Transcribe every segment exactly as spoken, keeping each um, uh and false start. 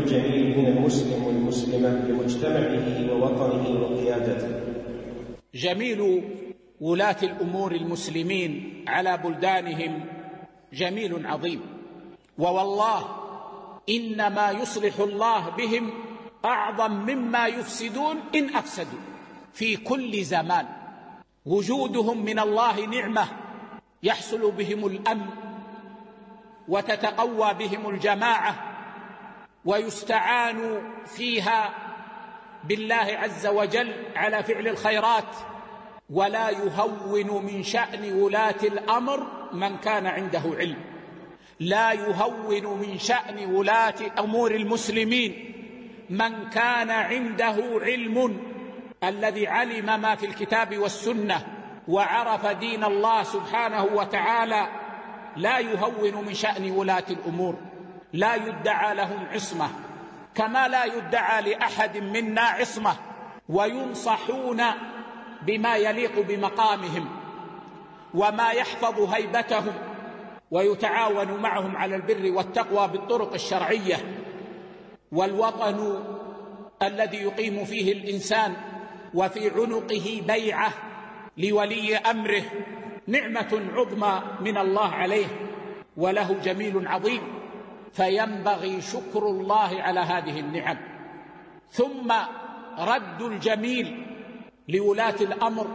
الجميل من المسلم والمسلمة لمجتمعه ووطنه وقيادته. جميل ولاة الأمور المسلمين على بلدانهم جميل عظيم، ووالله إنما يصلح الله بهم أعظم مما يفسدون إن أفسدوا. في كل زمان وجودهم من الله نعمة يحصل بهم الأمن وتتقوى بهم الجماعة ويستعان فيها بالله عز وجل على فعل الخيرات. ولا يهون من شأن ولاة الأمر من كان عنده علم، لا يهون من شأن ولاة أمور المسلمين من كان عنده علم، الذي علم ما في الكتاب والسنة وعرف دين الله سبحانه وتعالى. لا يهون من شأن ولاة الأمور، لا يدعى لهم عصمة كما لا يدعى لأحد منا عصمة، وينصحون بما يليق بمقامهم وما يحفظ هيبتهم، ويتعاون معهم على البر والتقوى بالطرق الشرعية. والوطن الذي يقيم فيه الإنسان وفي عنقه بيعة لولي أمره نعمة عظمى من الله عليه، وله جميل عظيم، فينبغي شكر الله على هذه النعم. ثم رد الجميل لولاة الأمر،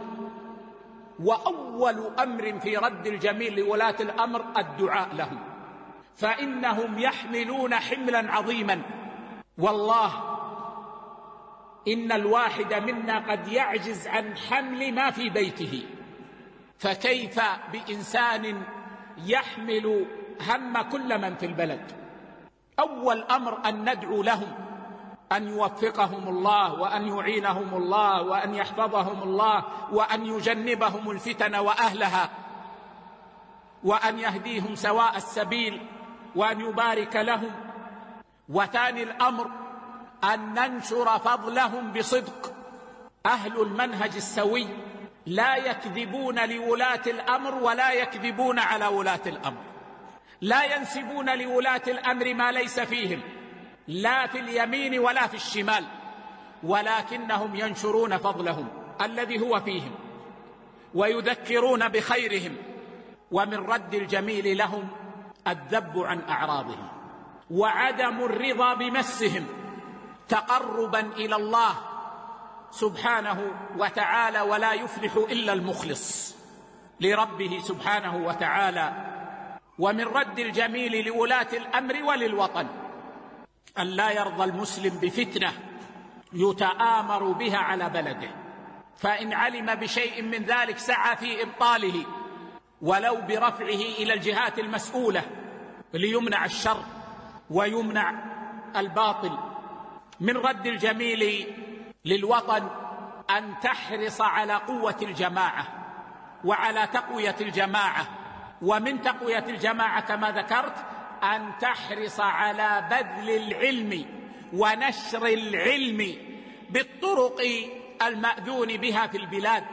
وأول أمر في رد الجميل لولاة الأمر الدعاء لهم، فإنهم يحملون حملا عظيما. والله إن الواحد منا قد يعجز عن حمل ما في بيته، فكيف بإنسان يحمل هم كل من في البلد؟ أول أمر أن ندعو لهم أن يوفقهم الله وأن يعينهم الله وأن يحفظهم الله وأن يجنبهم الفتن وأهلها وأن يهديهم سواء السبيل وأن يبارك لهم. وثاني الأمر أن ننشر فضلهم بصدق. أهل المنهج السوي لا يكذبون لولاة الأمر ولا يكذبون على ولاة الأمر، لا ينسبون لولاة الأمر ما ليس فيهم، لا في اليمين ولا في الشمال، ولكنهم ينشرون فضلهم الذي هو فيهم ويذكرون بخيرهم. ومن رد الجميل لهم الذب عن أعراضهم وعدم الرضا بمسهم تقربا إلى الله سبحانه وتعالى. ولا يفلح إلا المخلص لربه سبحانه وتعالى. ومن رد الجميل لولاة الأمر وللوطن أن لا يرضى المسلم بفتنة يتآمر بها على بلده، فإن علم بشيء من ذلك سعى في إبطاله ولو برفعه إلى الجهات المسؤولة ليمنع الشر ويمنع الباطل. من رد الجميل للوطن أن تحرص على قوة الجماعة وعلى تقوية الجماعة. ومن تقوية الجماعة كما ذكرت أن تحرص على بذل العلم ونشر العلم بالطرق المأذون بها في البلاد.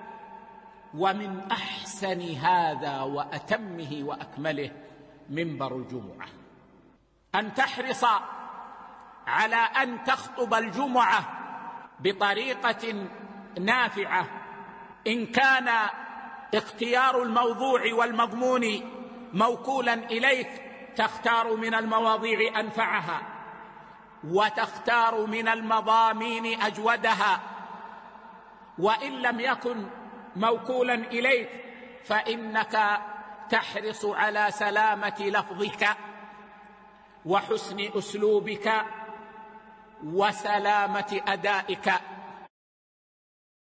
ومن أحسن هذا وأتمه وأكمله منبر الجمعة، أن تحرص على أن تخطب الجمعة بطريقة نافعة، إن كان اختيار الموضوع والمضمون موكولا إليك تختار من المواضيع أنفعها وتختار من المضامين أجودها، وإن لم يكن موكولا إليك فإنك تحرص على سلامة لفظك وحسن أسلوبك وسلامة أدائك.